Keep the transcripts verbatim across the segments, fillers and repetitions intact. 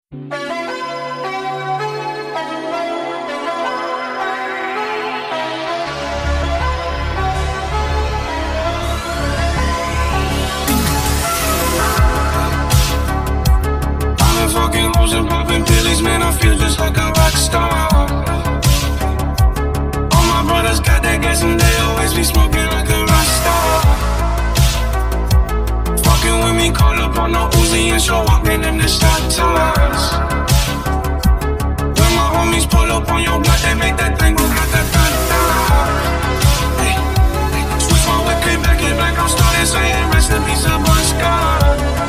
Fucking hoes and popping pillies, man, I feel just like a rock star. All my brothers got that gas and they always be smoking like a rock star. Fucking with me, call up on the Uzi and show up in them the shot tours. When my homies pull up on your block, they make that thing go grata-ta-ta. Hey, hey, switch my whip, came back in black, I'm starting saying rest in peace, a Bon Scott.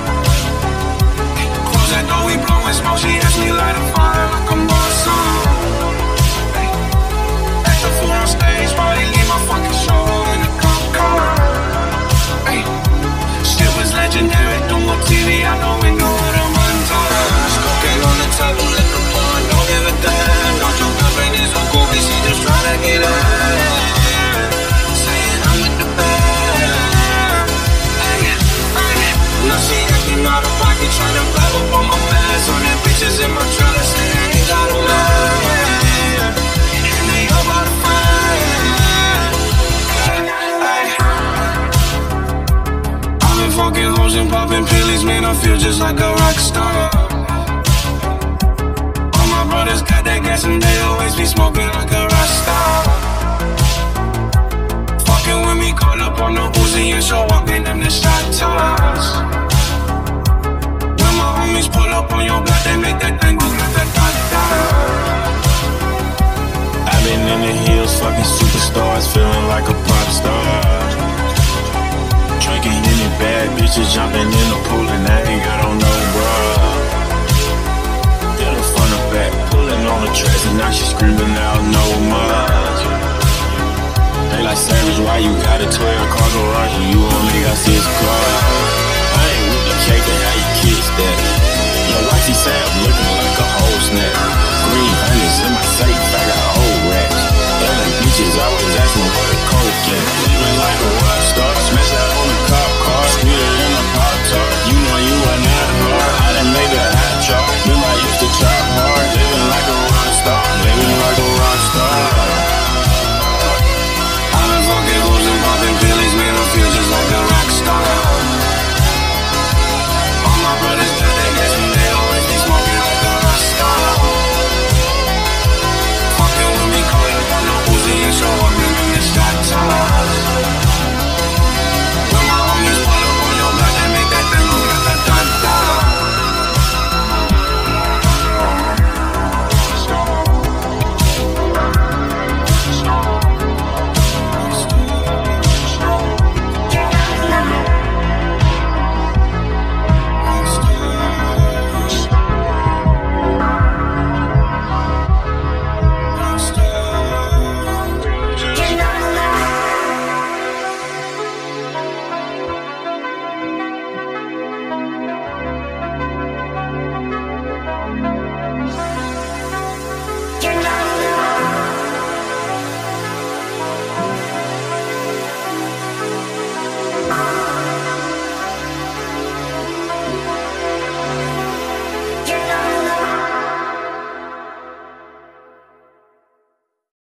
That though we blowin' smoke, she asked me light a fire like I'm Boston. Hey, at the fool on stage, probably leave my fucking show in a cop car. Hey, shit was legendary, through a T V out the window with a montage. Cocaine on the table, liquor pouring, don't give a damn. Don't your girlfriend is a groupie, she just tryna get in. Saying I'm with the band. Hey, hey, now she acting out of pocket, tryna grab up on my bags. On them bitches in my trailer, say I ain't got a man. And they all about to find. I've been fucking hoes and popping pillies, man, I feel just like a rock star. All my brothers got that gas and they always be smoking like a rock star. Fucking with me, call up on the Uzi and show up in them the shot tours. When my homies pull up on your block, they make that thing go grata-ta-ta. I've been in the hills, fucking superstars, feeling like a pop star. Drinking any bad bitches, jumping in the pool and I ain't got on no bra. Hit her front or back, pulling on the tracks and now she screaming out no more. They like Savage, why you got a twelve car garage and you only got six cars? I ain't with the cake and how you kiss that. Your wifey say I'm looking like a whole snap. Green hundreds in my safe, I got old racks. L A bitches always asking where the coke at.